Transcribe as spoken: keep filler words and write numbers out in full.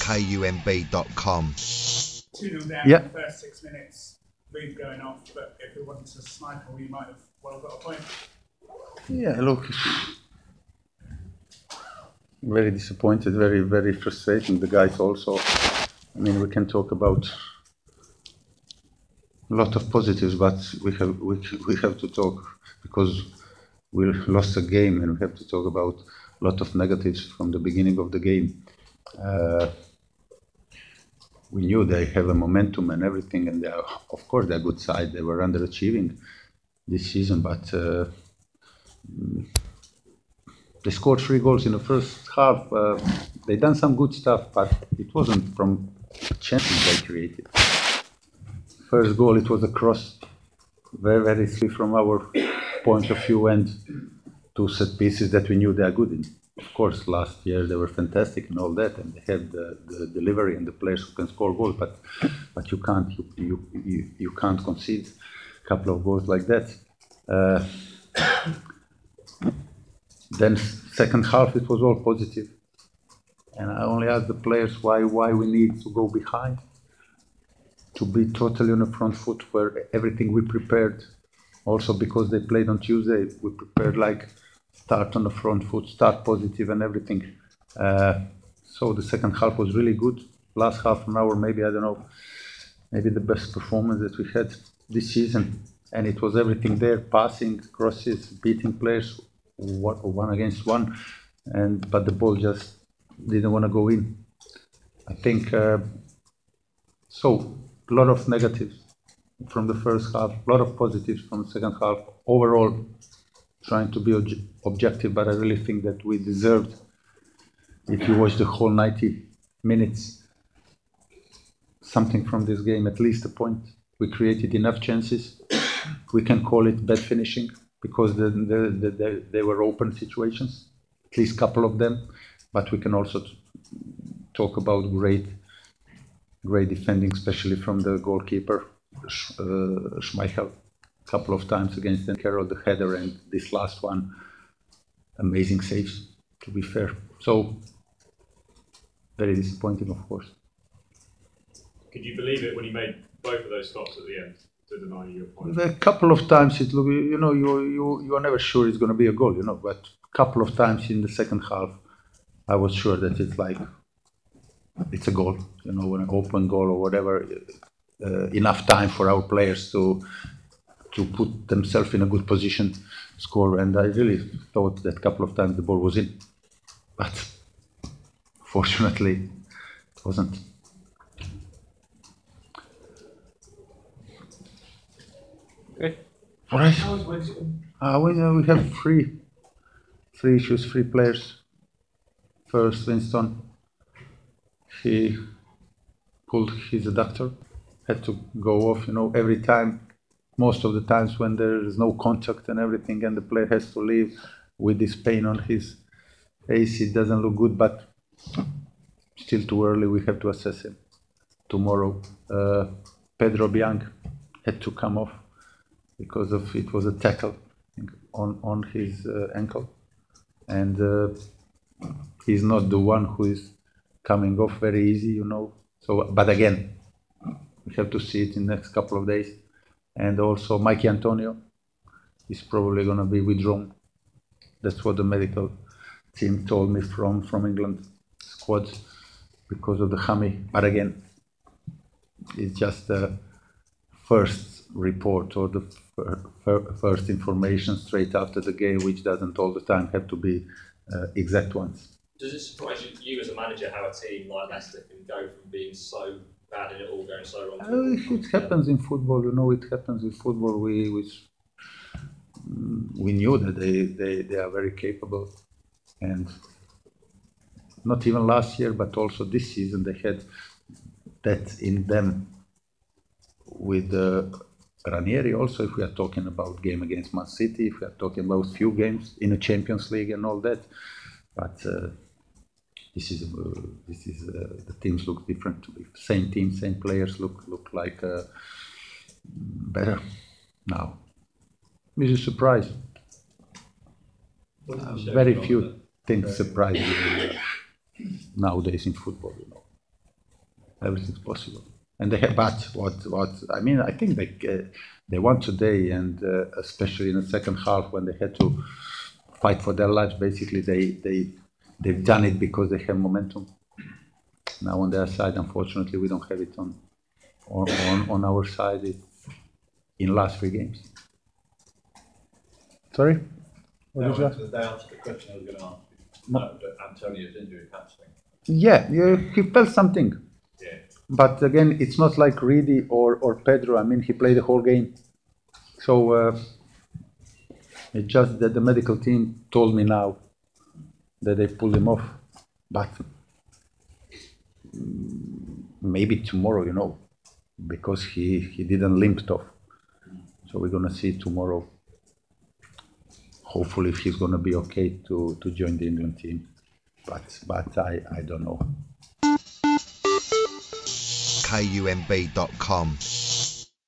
K U M B dot com. two nil down Yeah. in the first six minutes, lead going off, but if it wasn't a sniper, we might have well got a point. Yeah, look, very disappointed, very, very frustrating. The guys also, I mean, we can talk about a lot of positives, but we have we, we have to talk because we lost a game, and we have to talk about a lot of negatives from the beginning of the game. Uh, we knew they have a momentum and everything, and they are, of course, they're a good side. They were underachieving this season, but uh, they scored three goals in the first half. Uh, they done some good stuff, but it wasn't from chances they created. First goal, it was a cross, very, very easy from our point of view, and two set pieces that we knew they are good in. Of course, last year they were fantastic and all that, and they had the, the delivery and the players who can score goals, but but you can't you you, you, you can't concede a couple of goals like that. Uh, then second half it was all positive, and I only asked the players why why we need to go behind, to be totally on the front foot where everything we prepared. Also because they played on Tuesday, we prepared like start on the front foot, start positive and everything. Uh, so the second half was really good. Last half an hour, maybe, I don't know, maybe the best performance that we had this season. And it was everything there, passing, crosses, beating players, one against one. And but the ball just didn't want to go in. I think, uh, so a lot of negatives from the first half, a lot of positives from the second half. Overall, trying to be ob- objective, but I really think that we deserved, if you watch the whole ninety minutes, something from this game, at least a point. We created enough chances. We can call it bad finishing because the, the, the, the, they were open situations, at least a couple of them, but we can also t- talk about great, great defending, especially from the goalkeeper, uh, Schmeichel, a couple of times against the Carroll, the header, and this last one, amazing saves, to be fair. So, very disappointing, of course. Could you believe it when he made both of those stops at the end to deny you your point? A couple of times, it look, you know, you you you are never sure it's going to be a goal, you know. But a couple of times in the second half, I was sure that it's like it's a goal, you know, an open goal or whatever. Uh, enough time for our players to to put themselves in a good position, score. And I really thought that a couple of times the ball was in, but fortunately, it wasn't. Okay. All right. Uh, we, uh, we have three, three issues, three players. First, Winston, he pulled his adductor, had to go off, you know, every time, most of the times when there is no contact and everything, and the player has to leave with this pain on his face, it doesn't look good, but still too early, we have to assess him tomorrow. Uh, Pedro Biang had to come off because of it was a tackle on, on his uh, ankle, and uh, he's not the one who is coming off very easy, you know. So, but again, we have to see it in the next couple of days. And also, Mikey Antonio is probably going to be withdrawn. That's what the medical team told me from from England squad because of the hammy. But again, it's just the first report or the fir- fir- first information straight after the game, which doesn't all the time have to be uh, exact ones. Does it surprise you, you as a manager, how a team like Leicester can go from being so bad and it all going so wrong? Uh, it happens in football, you know. It happens in football. We we, we knew that they, they, they are very capable, and not even last year, but also this season they had that in them. With uh, Ranieri, also, if we are talking about game against Man City, if we are talking about few games in the Champions League and all that, but. Uh, This is uh, this is uh, the teams look different. Same team, same players look look like uh, better now. It's a surprise. Uh, very few things surprise you uh, nowadays in football. You know, Everything's possible. And they have, but what, what, I mean, I think they, uh, they won today, and uh, especially in the second half when they had to fight for their lives, basically they, they, they've done it because they have momentum. Now on their side, unfortunately, we don't have it on, on, on, on our side it, in last three games. Sorry? What did you ask? They answered the question I was going to ask you. No, but Antonio's injury hamstring. Yeah, yeah, he felt something. Yeah. But again, it's not like Reedy or, or Pedro. I mean, he played the whole game. So uh, it's just that the medical team told me now that they pulled him off. But maybe tomorrow, you know, because he, he didn't limp off. So we're going to see tomorrow. Hopefully, if he's going to be okay to, to join the England team. But, but I, I don't know. K U M B dot com